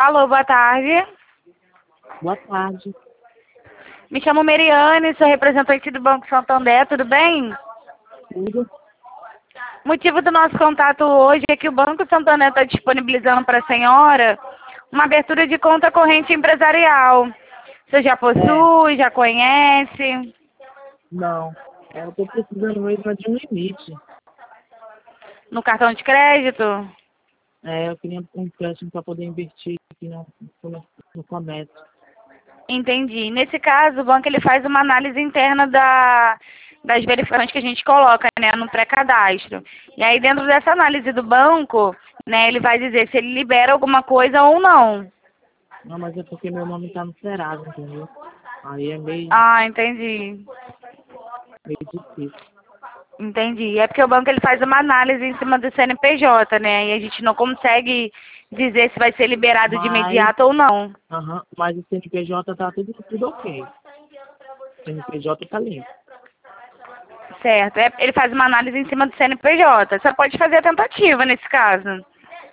Alô, boa tarde. Boa tarde. Me chamo Meriane, sou representante do Banco Santander, tudo bem? Tudo? O motivo do nosso contato hoje é que o Banco Santander está disponibilizando para a senhora uma abertura de conta corrente empresarial. Você já possui, já conhece? Não. Eu estou precisando mesmo de um limite. No cartão de crédito? Eu queria um empréstimo para poder investir aqui no comércio. Entendi. Nesse caso, o banco ele faz uma análise interna das verificações que a gente coloca, né, no pré-cadastro. E aí, dentro dessa análise do banco, né, ele vai dizer se ele libera alguma coisa ou não. Não, mas é porque meu nome está no Serasa, entendeu? Aí é meio Ah, entendi. difícil. Entendi. É porque o banco ele faz uma análise em cima do CNPJ, né? E a gente não consegue dizer se vai ser liberado de imediato ou não. Mas o CNPJ tá tudo ok. O CNPJ tá limpo. Certo. Ele faz uma análise em cima do CNPJ. Você pode fazer a tentativa nesse caso.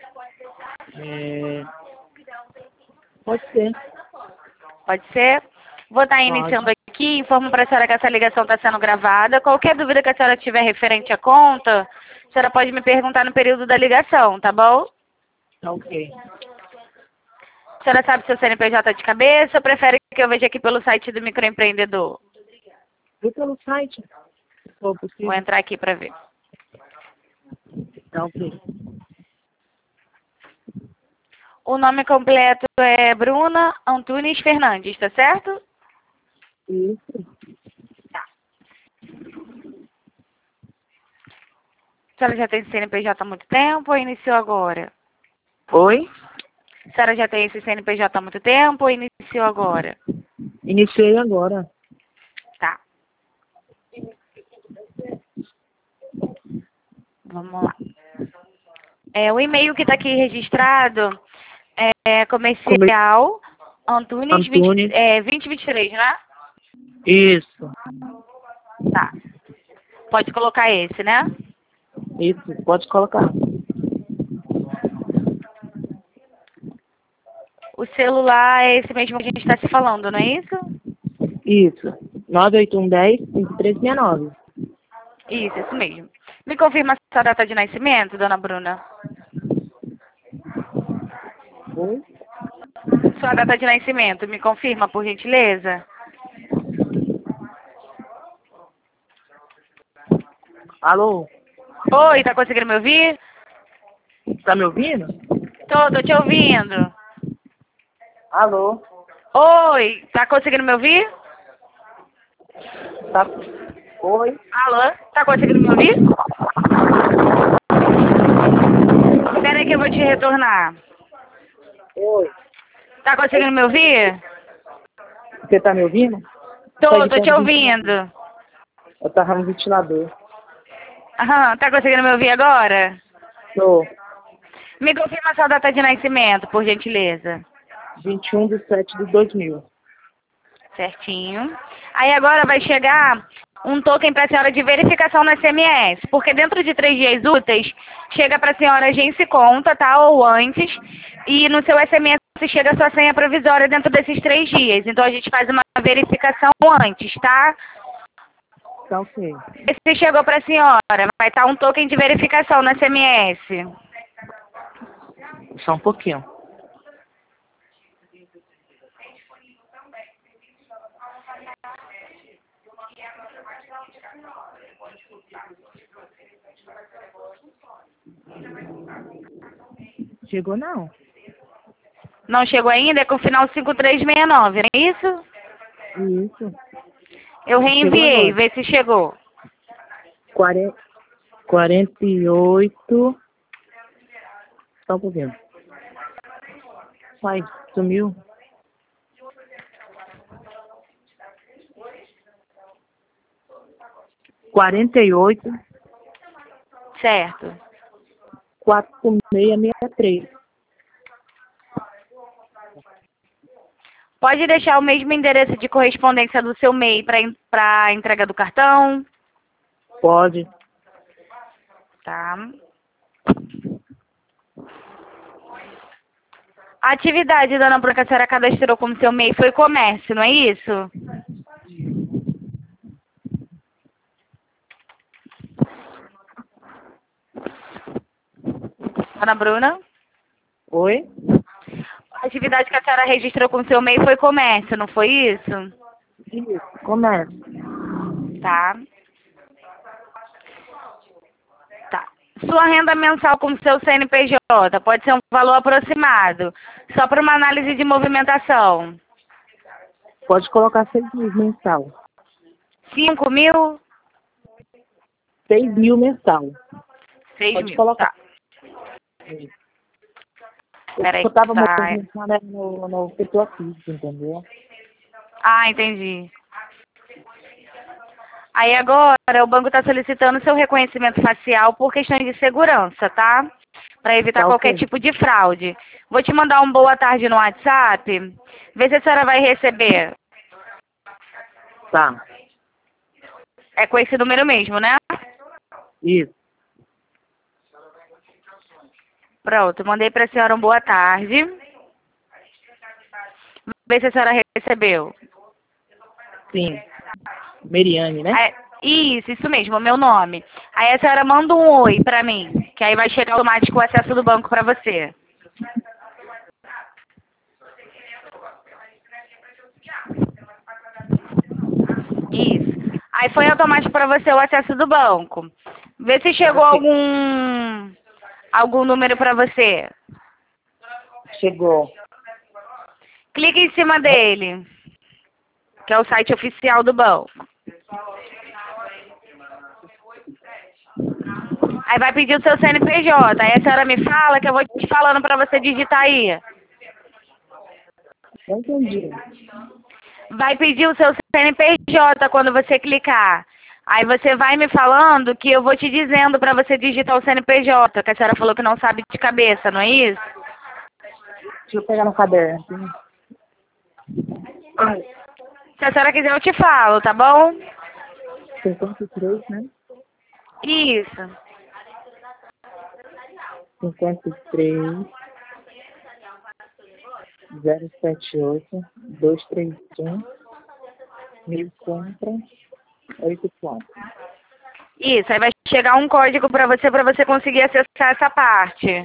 Pode ser. Pode ser? Vou estar Pode. iniciando aqui. Informo para a senhora que essa ligação está sendo gravada. Qualquer dúvida que a senhora tiver referente à conta, a senhora pode me perguntar no período da ligação, tá bom? Tá ok. A senhora sabe se o CNPJ de cabeça ou prefere que eu veja aqui pelo site do microempreendedor? E pelo site? Se for possível. Vou entrar aqui para ver. Tá ok. O nome completo é Bruna Antunes Fernandes, tá certo? Isso. Tá. A senhora já tem esse CNPJ há muito tempo ou iniciou agora? Oi? A senhora já tem esse CNPJ há muito tempo ou iniciou agora? Iniciei agora. Tá. Vamos lá. O e-mail que está aqui registrado é comercial Antunes, Antunes. 2023, né? Isso. Tá. Pode colocar esse, né? Isso. Pode colocar. O celular é esse mesmo que a gente está se falando, não é isso? Isso. 98110-5369. Isso mesmo. Me confirma sua data de nascimento, dona Bruna? Oi? Sua data de nascimento, me confirma, por gentileza? Alô? Oi, tá conseguindo me ouvir? Tá me ouvindo? Tô te ouvindo. Alô? Oi, tá conseguindo me ouvir? Tá. Oi? Alô, tá conseguindo me ouvir? Espera aí que eu vou te retornar. Oi. Tá conseguindo me ouvir? Você tá me ouvindo? Tô te ouvindo. Eu tava no ventilador. Aham, tá conseguindo me ouvir agora? Tô. Me confirma sua data de nascimento, por gentileza. 21/7/2000. Certinho. Aí agora vai chegar um token para a senhora de verificação no SMS, porque dentro de 3 dias úteis chega para a senhora agência e conta, tá? Ou antes, e no seu SMS chega a sua senha provisória dentro desses 3 dias. Então a gente faz uma verificação antes, tá? Tá ok. Se chegou para a senhora, vai estar um token de verificação no SMS. Só um pouquinho. Chegou não? Não chegou ainda? É com o final 5369, não é isso? Isso. Eu Chegou reenviei, agora. vê se chegou. 48. Só um pouquinho. Pai, sumiu? Quarenta e oito Certo. 4663. Pode deixar o mesmo endereço de correspondência do seu MEI para a entrega do cartão? Pode. Tá. A atividade, dona Bruna, que a senhora cadastrou como seu MEI foi comércio, não é isso? Dona Bruna? Oi? A atividade que a senhora registrou com seu MEI foi comércio, não foi isso? Isso, comércio. Tá. Tá. Sua renda mensal com seu CNPJ pode ser um valor aproximado, só para uma análise de movimentação. Pode colocar 6.000 mensal. 5.000? 6.000 mensal. 6 Pode mil. colocar. Tá. Peraí. Eu tava Tá. movimentando no pessoa física, entendeu? Ah, entendi. Aí agora o banco está solicitando seu reconhecimento facial por questões de segurança, tá? Para evitar Tá qualquer ok. tipo de fraude. Vou te mandar um boa tarde no WhatsApp. Vê se a senhora vai receber. Tá. É com esse número mesmo, né? Isso. Pronto, mandei para a senhora um boa tarde. Vê se a senhora recebeu. Sim. Meriane, né? Isso mesmo, o meu nome. Aí a senhora manda um oi pra mim, que aí vai chegar automático o acesso do banco pra você. Isso. Aí foi automático pra você o acesso do banco. Vê se chegou algum número pra você. Chegou. Clique em cima dele, que é o site oficial do banco. Aí vai pedir o seu CNPJ. Aí a senhora me fala que eu vou te falando pra você digitar aí. Não entendi. Vai pedir o seu CNPJ quando você clicar. Aí você vai me falando que eu vou te dizendo para você digitar o CNPJ, que a senhora falou que não sabe de cabeça, não é isso? Deixa eu pegar no caderno. Se a senhora quiser eu te falo, tá bom? 53, né? Isso. 53 078 231 1000 compra 84. Isso, aí vai chegar um código para você conseguir acessar essa parte.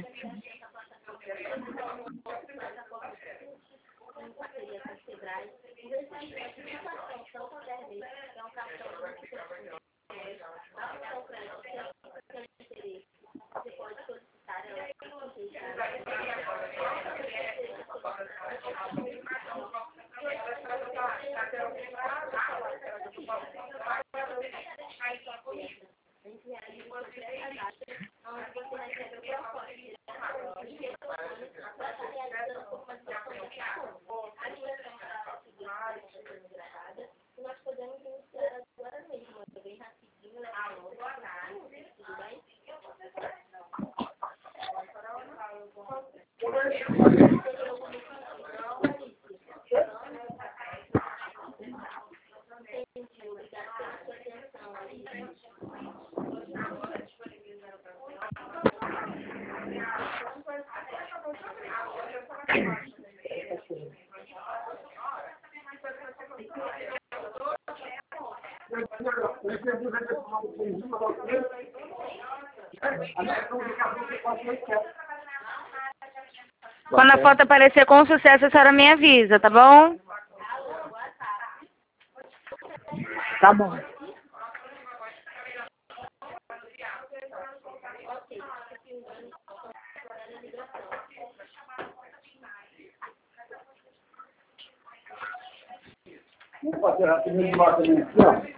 Quando a foto aparecer com sucesso, a senhora me avisa, tá bom? Tá bom. Vamos fazer rapidinho de baixo aqui, ó.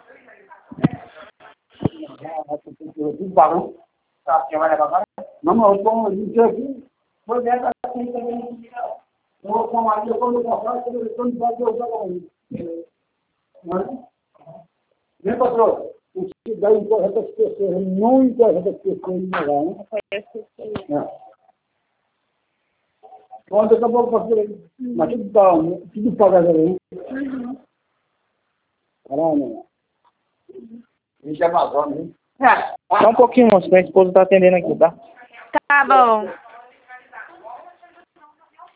Tá, quem vai levar agora? Não, eu tô aqui. Vou dentro assim também. Eu com a Maria, quando eu passar, eu não pode usar para vem, patrão. O que dá em correta as pessoas, não em correta as pessoas, não vai, né? Quando acabou com você, mas tudo paga aí. Caramba. Gente é Amazônia, hein? Só um pouquinho, moço, minha esposa tá atendendo aqui, tá? Tá bom.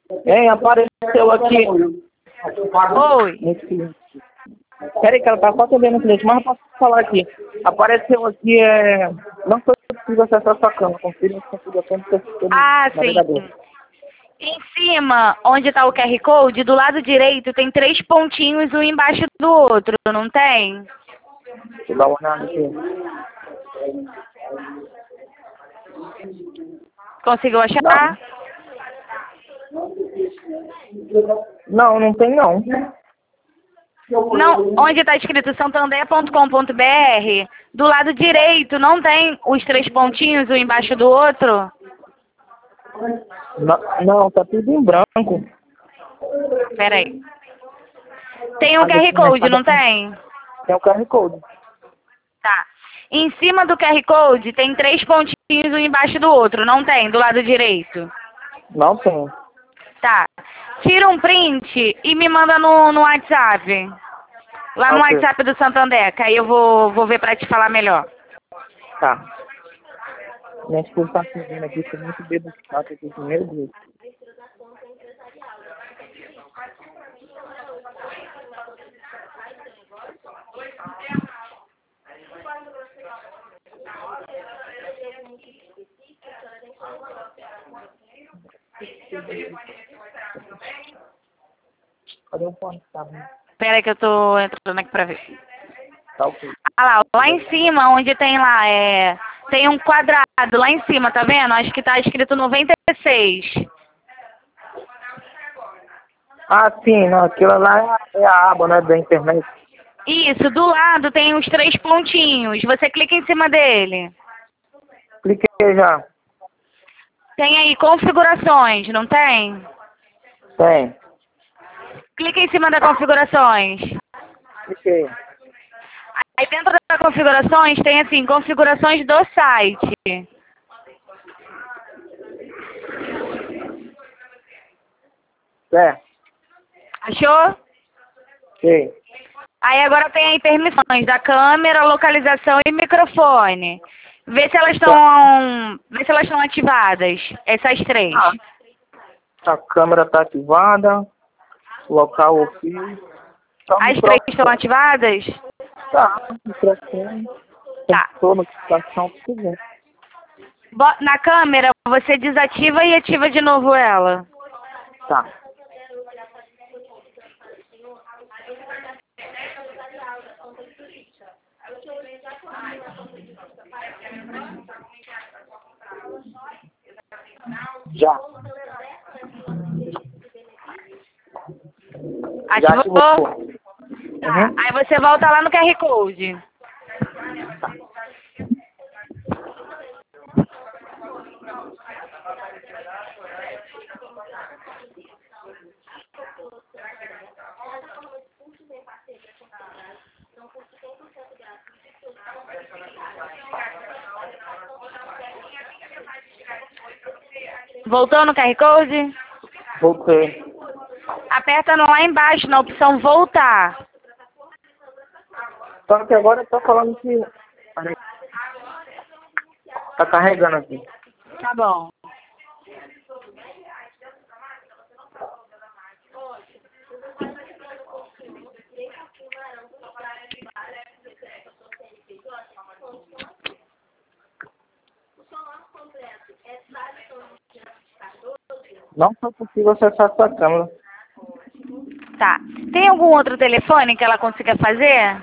Hein, apareceu aqui. Oi. Peraí, que ela tá só atendendo o cliente, mas eu posso falar aqui. Apareceu aqui, não foi possível acessar sua cama. Confira se configuração do seu Ah, navegador. sim. Em cima, onde está o QR Code, do lado direito tem 3 pontinhos, um embaixo do outro, não tem? Deixa eu dar uma olhada aqui. Conseguiu achar? Não, não tem não. Não, onde está escrito santander.com.br, do lado direito não tem os 3 pontinhos, um embaixo do outro? Não, tá tudo em branco. Peraí. Tem um QR Code, não tem? Tem o QR Code. Tá. Em cima do QR Code tem 3 pontinhos, um embaixo do outro, não tem? Do lado direito? Não tem. Tá. Tira um print e me manda no WhatsApp. Lá no Ok. WhatsApp do Santander, que aí eu vou ver pra te falar melhor. Tá. Minha esposa tá servindo aqui, tem muito dedo chato aqui, meu Deus. Cadê o fone? Tá, né? Pera aí que eu tô entrando aqui pra ver. Tá ok. Ah lá em cima, onde tem lá, tem um quadrado lá em cima, tá vendo? Acho que tá escrito 96. Ah, sim, não, aquilo lá é a aba, né, da internet. Isso, do lado tem os 3 pontinhos. Você clica em cima dele. Cliquei já. Tem aí configurações, não tem? Tem. Clica em cima da configurações. Cliquei. Aí dentro das configurações tem assim, configurações do site. É. Achou? Ok. Aí agora tem aí permissões da câmera, localização e microfone. Vê se elas estão ativadas, essas 3. Ah, a câmera tá ativada. Local ok. Tá o As 3 estão microfone. ativadas? Tá, microfone. Tá. Sensor, notificação, tudo bem. Na câmera, você desativa e ativa de novo ela. Tá. Já. Já Ativou? ativou. Tá. Uhum. Aí você volta lá no QR Code. Voltou no QR Code? Voltei. Aperta lá embaixo, na opção voltar. Só que agora eu tô falando que... Peraí. Tá carregando aqui. Tá bom. Não foi possível acessar sua câmera. Tá. Tem algum outro telefone que ela consiga fazer?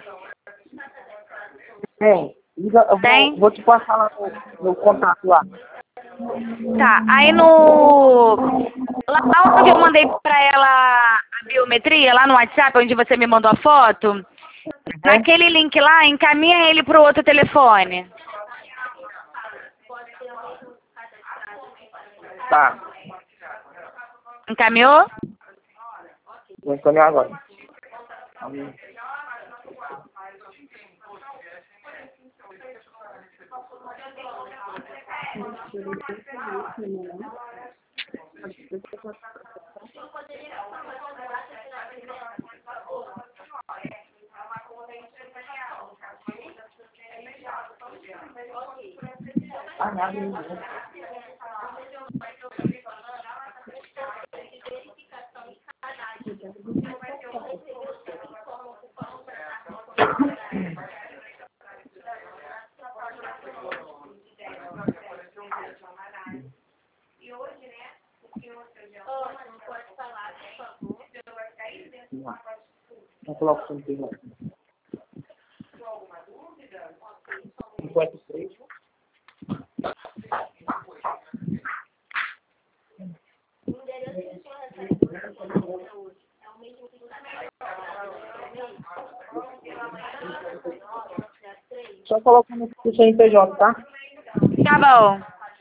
Tem. Eu Tem? vou te passar lá no contato lá. Tá. Aí no... Lá onde eu mandei pra ela a biometria, lá no WhatsApp, onde você me mandou a foto, naquele link lá, encaminha ele pro outro telefone. Tá. Encaminhou? Vou encaminhar agora. Ah, nada. Não coloco o centro lá. 53. Só coloca no CNPJ, tá? Tá bom.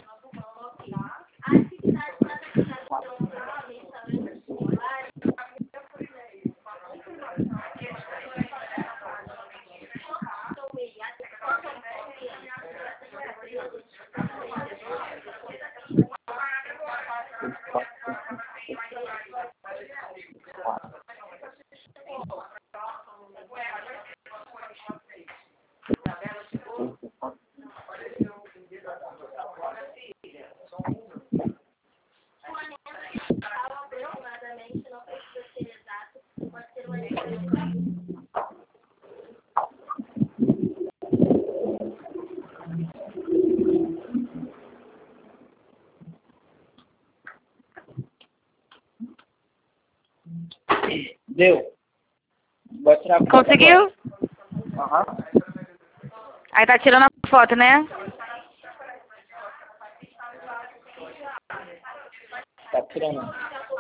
Deu. Vai tirar a foto Conseguiu? agora. Aham. Aí tá tirando a foto, né? Tá tirando.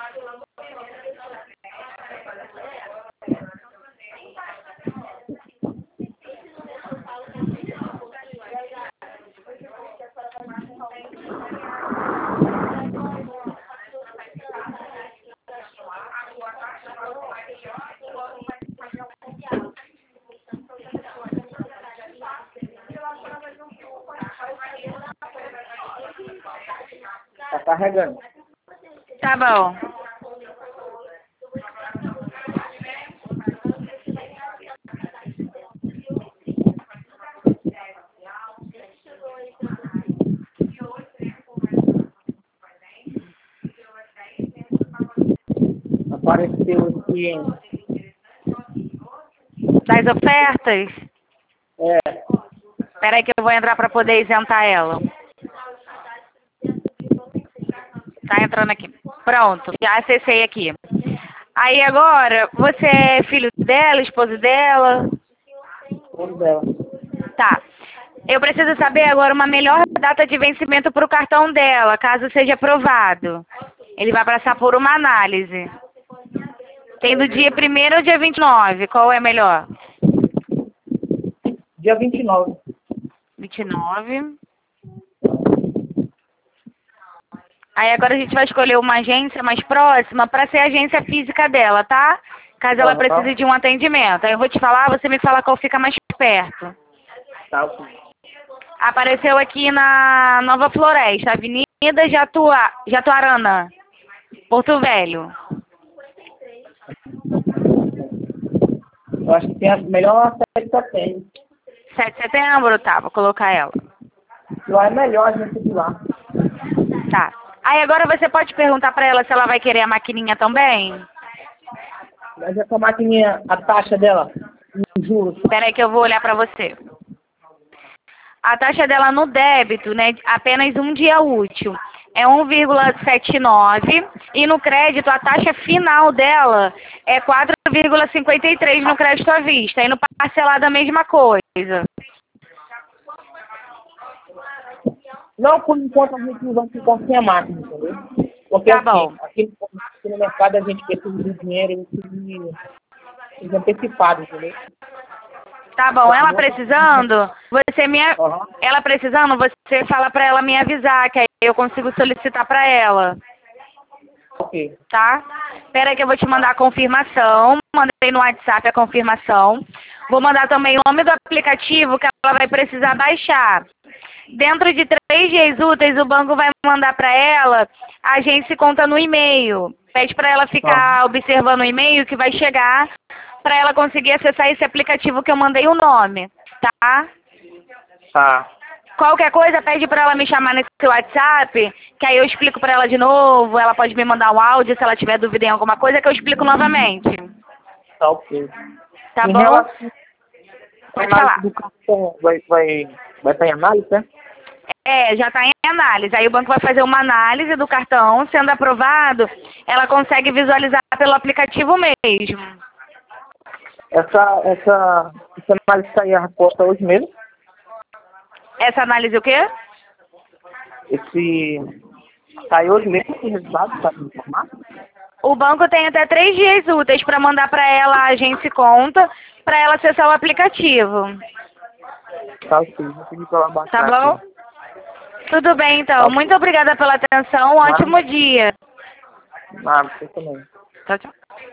Tá carregando. Tá bom. Apareceu aqui. Das ofertas? É. Espera aí que eu vou entrar pra poder isentar ela. Tá entrando aqui. Pronto, já acessei aqui. Aí agora, você é filho dela, esposo dela? Tudo dela. Tá. Eu preciso saber agora uma melhor data de vencimento para o cartão dela, caso seja aprovado. Ele vai passar por uma análise. Tem do dia 1º ao dia 29. Qual é melhor? Dia 29. 29. Aí agora a gente vai escolher uma agência mais próxima para ser a agência física dela, tá? Caso ela precise de um atendimento. Aí eu vou te falar, você me fala qual fica mais perto. Tá, ok. Apareceu aqui na Nova Floresta, Avenida Jatuarana, Porto Velho. Eu acho que tem a melhor série que eu tenho. 7 de setembro, tá, vou colocar ela. Lá é melhor a gente ir lá. Tá. Aí agora você pode perguntar pra ela se ela vai querer a maquininha também? Mas essa maquininha, a taxa dela, juros. Espera aí que eu vou olhar pra você. A taxa dela no débito, né, apenas um dia útil, é 1,79 e no crédito a taxa final dela é 4,53 no crédito à vista e no parcelado a mesma coisa. Não, por enquanto a gente não vai ficar sem a máquina, entendeu? Porque Tá bom. aqui no mercado a gente precisa de dinheiro, precisa antecipado, entendeu? Tá bom, ela precisando, ela precisando, você fala pra ela me avisar, que aí eu consigo solicitar pra ela. Ok. Tá? Espera aí que eu vou te mandar a confirmação. Mandei no WhatsApp a confirmação. Vou mandar também o nome do aplicativo que ela vai precisar baixar. Dentro de 3 dias úteis, o banco vai mandar para ela a agência conta no e-mail. Pede para ela ficar observando o e-mail que vai chegar para ela conseguir acessar esse aplicativo que eu mandei o nome, tá? Tá. Qualquer coisa, pede para ela me chamar nesse WhatsApp, que aí eu explico para ela de novo. Ela pode me mandar um áudio se ela tiver dúvida em alguma coisa, que eu explico novamente. Tá ok. Tá Em bom? relação Pode à falar. análise do cartão, vai estar em análise, né? Já está em análise. Aí o banco vai fazer uma análise do cartão, sendo aprovado, ela consegue visualizar pelo aplicativo mesmo. Essa análise sair a resposta hoje mesmo? Essa análise o quê? Sai hoje mesmo esse resultado, tá me informar? O banco tem até 3 dias úteis para mandar para ela a agência conta, para ela acessar o aplicativo. Tá, sim. Vou pedir pra ela baixar Tá bom? aqui. Tudo bem, então. Tá. Muito obrigada pela atenção. Um ótimo dia. Nada, você também. Tchau, tchau.